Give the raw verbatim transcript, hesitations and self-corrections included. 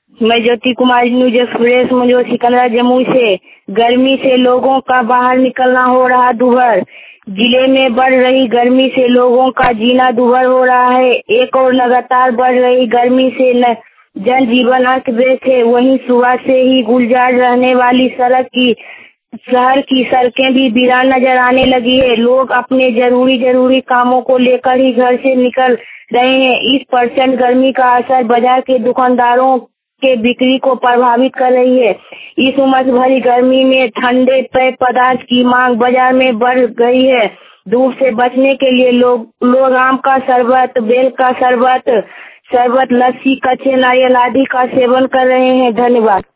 मैं ज्योति कुमारी news express मुझे सिकंदरा जमुई से। गर्मी से लोगों का बाहर निकलना हो रहा दुभर। जिले में बढ़ रही गर्मी से लोगों का जीना दुभर हो रहा है। एक और लगातार बढ़ रही गर्मी से न जनजीवन अस्त व्यस्त है। वहीं सुबह से ही गुलजार रहने वाली सड़क की शहर की सड़कें भी वीरान नजर आने लगी है। लोग अपने जरूरी जरूरी कामों को लेकर ही घर से निकल रहे हैं। इस प्रचंड गर्मी का असर बाजार के दुकानदारों के बिक्री को प्रभावित कर रही है। इस उमस भरी गर्मी में ठंडे पेय पदार्थ की मांग बाजार में बढ़ गई है। धूप से बचने के लिए लोग लोग आम का शरबत, बेल का शरबत, शरबत, लस्सी, कच्चे नारियल आदि का सेवन कर रहे हैं। धन्यवाद।